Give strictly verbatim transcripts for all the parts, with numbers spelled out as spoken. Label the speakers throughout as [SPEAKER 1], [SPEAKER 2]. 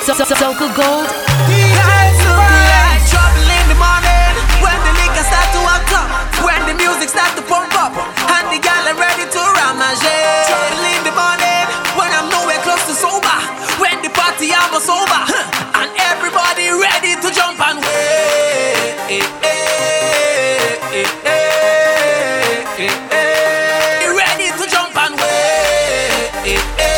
[SPEAKER 1] So, so, Soca Gold.
[SPEAKER 2] Like trouble in the morning when the liquor start to act up, when the music start to pump up, and the gal are ready to ramage. Trouble in the morning when I'm nowhere close to sober, when the party almost over, and everybody ready to jump and wait. Ready to jump and wait.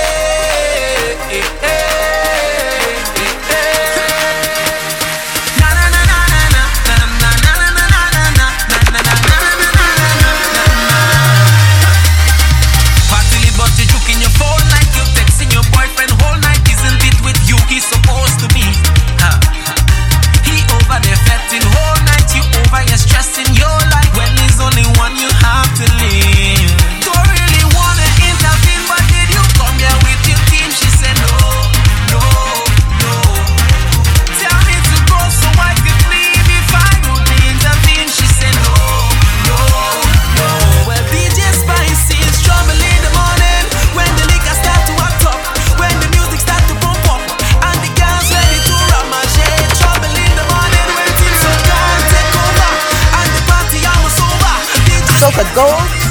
[SPEAKER 2] Supposed to be, huh? He over there fetting whole night, you over here stressing your life when there's only one you have to live. Don't really wanna intervene, but did you come here with your team? She said no, no, no. Tell me to go so I could leave if I would intervene. She said no, no, no. Well, D J Spicy's trouble in the morning when the liquor start to act up, when the music start to pump up.
[SPEAKER 1] Soca Gold.